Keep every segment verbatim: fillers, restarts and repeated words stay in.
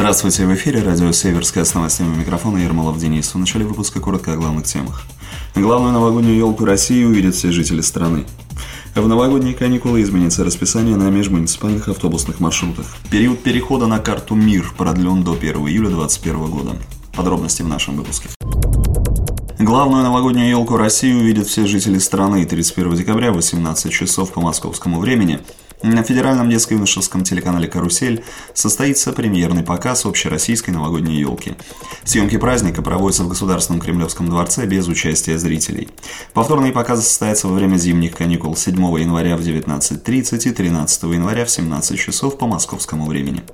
Здравствуйте, в эфире радио «Северская» с новостями микрофона Ермолов Денис. В начале выпуска коротко о главных темах. Главную новогоднюю елку России увидят все жители страны. В новогодние каникулы изменится расписание на межмуниципальных автобусных маршрутах. Период перехода на карту МИР продлен до первого июля две тысячи двадцать первого года. Подробности в нашем выпуске. Главную новогоднюю елку России увидят все жители страны. тридцать первого декабря в восемнадцать часов по московскому времени на федеральном детско-юношеском телеканале «Карусель» состоится премьерный показ общероссийской новогодней елки. Съемки праздника проводятся в Государственном Кремлевском дворце без участия зрителей. Повторные показы состоятся во время зимних каникул седьмого января в девятнадцать тридцать и тринадцатого января в семнадцать часов по московскому времени.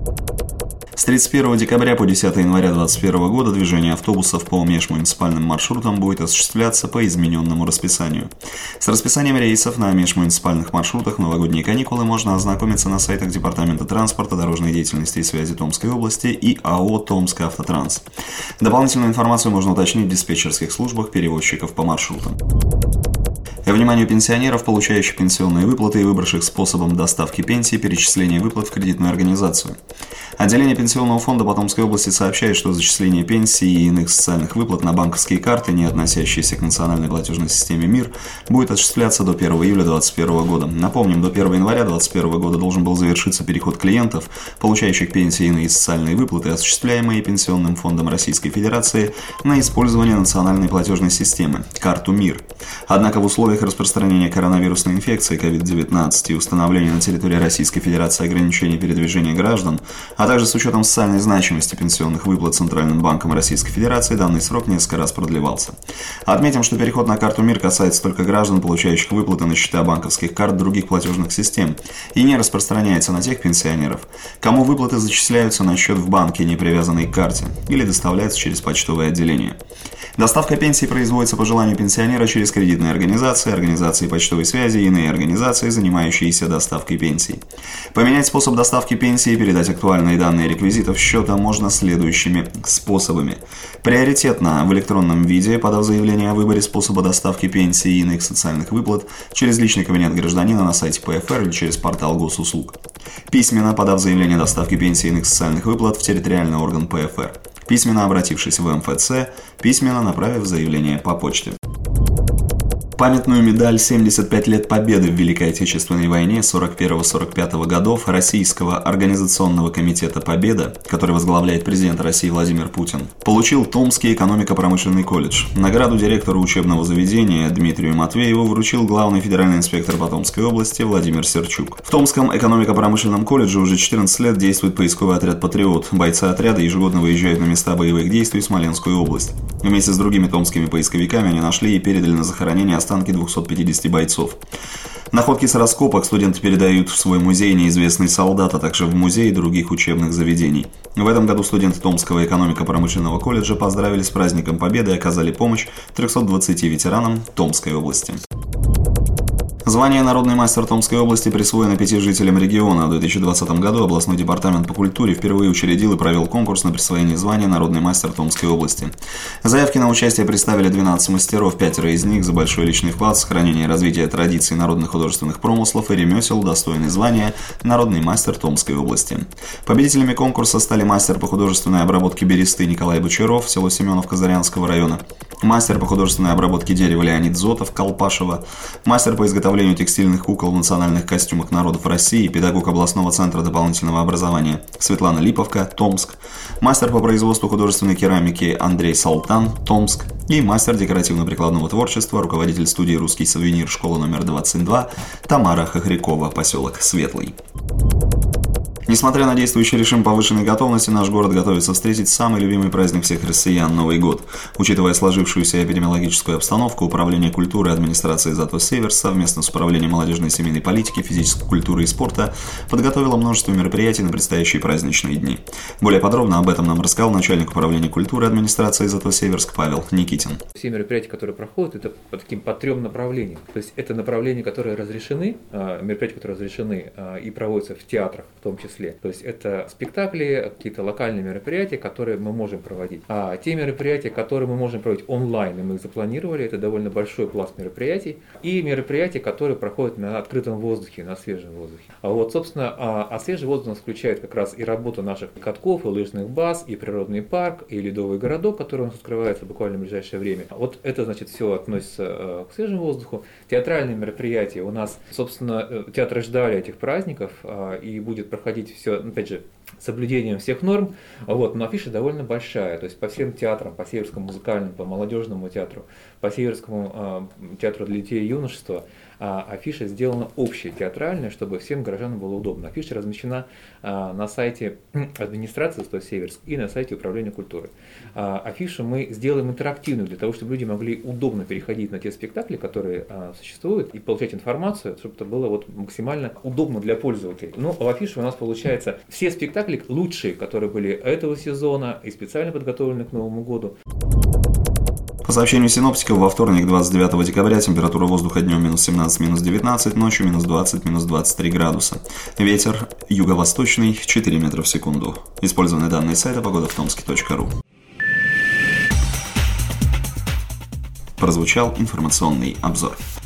С тридцать первого декабря по десятого января две тысячи двадцать первого года движение автобусов по межмуниципальным маршрутам будет осуществляться по измененному расписанию. С расписанием рейсов на межмуниципальных маршрутах в новогодние каникулы можно ознакомиться на сайтах Департамента транспорта, дорожной деятельности и связи Томской области и АО «Томскавтотранс». Дополнительную информацию можно уточнить в диспетчерских службах перевозчиков по маршрутам. Вниманию пенсионеров, получающих пенсионные выплаты и выбравших способом доставки пенсии перечисление выплат в кредитную организацию. Отделение Пенсионного фонда по Томской области сообщает, что зачисление пенсии и иных социальных выплат на банковские карты, не относящиеся к национальной платежной системе МИР, будет осуществляться до первого июля две тысячи двадцать первого года. Напомним, до первого января две тысячи двадцать первого года должен был завершиться переход клиентов, получающих пенсии и иные социальные выплаты, осуществляемые Пенсионным фондом Российской Федерации, на использование национальной платежной системы – карту МИР. Однако в условиях распространения коронавирусной инфекции ковид девятнадцать и установления на территории Российской Федерации ограничений передвижения граждан, а также с учетом социальной значимости пенсионных выплат Центральным банком Российской Федерации, данный срок несколько раз продлевался. Отметим, что переход на карту МИР касается только граждан, получающих выплаты на счета банковских карт других платежных систем, и не распространяется на тех пенсионеров, кому выплаты зачисляются на счет в банке, не привязанный к карте, или доставляются через почтовое отделение. Доставка пенсии производится по желанию пенсионера через кредитные организации, организации почтовой связи и иные организации, занимающиеся доставкой пенсий. Поменять способ доставки пенсии и передать актуальные данные реквизитов счета можно следующими способами. Приоритетно в электронном виде, подав заявление о выборе способа доставки пенсии и иных социальных выплат через личный кабинет гражданина на сайте Пэ Эф Эр или через портал госуслуг. Письменно, подав заявление о доставке пенсии и иных социальных выплат в территориальный орган Пэ Эф Эр. Письменно обратившись в Эм Эф Цэ, письменно направив заявление по почте. Памятную медаль «семьдесят пять лет Победы в Великой Отечественной войне сорок первого — сорок пятого годов» Российского организационного комитета «Победа», который возглавляет президент России Владимир Путин, получил Томский экономико-промышленный колледж. Награду директору учебного заведения Дмитрию Матвееву вручил главный федеральный инспектор по Томской области Владимир Серчук. В Томском экономико-промышленном колледже уже четырнадцать лет действует поисковый отряд «Патриот». Бойцы отряда ежегодно выезжают на места боевых действий в Смоленскую область. Вместе с другими томскими поисковиками они нашли и передали на захоронение останки двухсот пятидесяти бойцов. Находки с раскопок студенты передают в свой музей «Неизвестный солдат», а также в музей других учебных заведений. В этом году студенты Томского экономико-промышленного колледжа поздравили с праздником Победы и оказали помощь трёхсот двадцати ветеранам Томской области. Звание «Народный мастер Томской области» присвоено пяти жителям региона. В две тысячи двадцатом году областной департамент по культуре впервые учредил и провел конкурс на присвоение звания «Народный мастер Томской области». Заявки на участие представили двенадцать мастеров, пятеро из них за большой личный вклад в сохранение и развитие традиций народных художественных промыслов и ремесел, достойны звания «Народный мастер Томской области». Победителями конкурса стали мастер по художественной обработке бересты Николай Бочаров, село Семенов Казарянского района, мастер по художественной обработке дерева Леонид Зотов, Колпашево, мастер по изготовлению текстильных кукол в национальных костюмах народов России, педагог областного центра дополнительного образования Светлана Липовка, Томск, мастер по производству художественной керамики Андрей Салтан, Томск, и мастер декоративно-прикладного творчества, руководитель студии «Русский сувенир», школа номер двадцать два, Тамара Хохрякова, поселок Светлый. Несмотря на действующий режим повышенной готовности, наш город готовится встретить самый любимый праздник всех россиян – Новый год. Учитывая сложившуюся эпидемиологическую обстановку, Управление культуры и администрации «Зато Север» совместно с Управлением молодежной и семейной политики, физической культуры и спорта подготовило множество мероприятий на предстоящие праздничные дни. Более подробно об этом нам рассказал начальник Управления культуры и администрации «Зато Северск» Павел Никитин. Все мероприятия, которые проходят, это по таким по трем направлениям. То есть это направления, которые разрешены, мероприятия, которые разрешены и проводятся в театрах, в том числе, числе. То есть это спектакли, какие-то локальные мероприятия, которые мы можем проводить. А те мероприятия, которые мы можем проводить онлайн, и мы их запланировали, это довольно большой пласт мероприятий, и мероприятия, которые проходят на открытом воздухе, на свежем воздухе. А вот, собственно, а, а свежий воздух у нас включает как раз и работу наших катков, и лыжных баз, и природный парк, и ледовый городок, который у нас открывается буквально в ближайшее время. Вот это, значит, все относится э, к свежему воздуху. Театральные мероприятия у нас, собственно, театры ждали этих праздников, э, и будет проходить все, опять же, с соблюдением всех норм, вот, но афиша довольно большая, то есть по всем театрам, по Северскому музыкальному, по молодежному театру, по Северскому э, театру для детей и юношества, а афиша сделана общая, театральная, чтобы всем горожанам было удобно. Афиша размещена а, на сайте администрации СТО Северск и на сайте управления культуры. А, афишу мы сделаем интерактивную, для того, чтобы люди могли удобно переходить на те спектакли, которые а, существуют, и получать информацию, чтобы это было вот максимально удобно для пользователей. Ну, в афише у нас получается все спектакли лучшие, которые были этого сезона и специально подготовлены к Новому году. По сообщению синоптиков, во вторник, двадцать девятого декабря, температура воздуха днем минус семнадцать, минус девятнадцать, ночью минус двадцать, минус двадцать три градуса. Ветер юго-восточный четыре метра в секунду. Использованы данные сайта погода в томске точка ру. Прозвучал информационный обзор.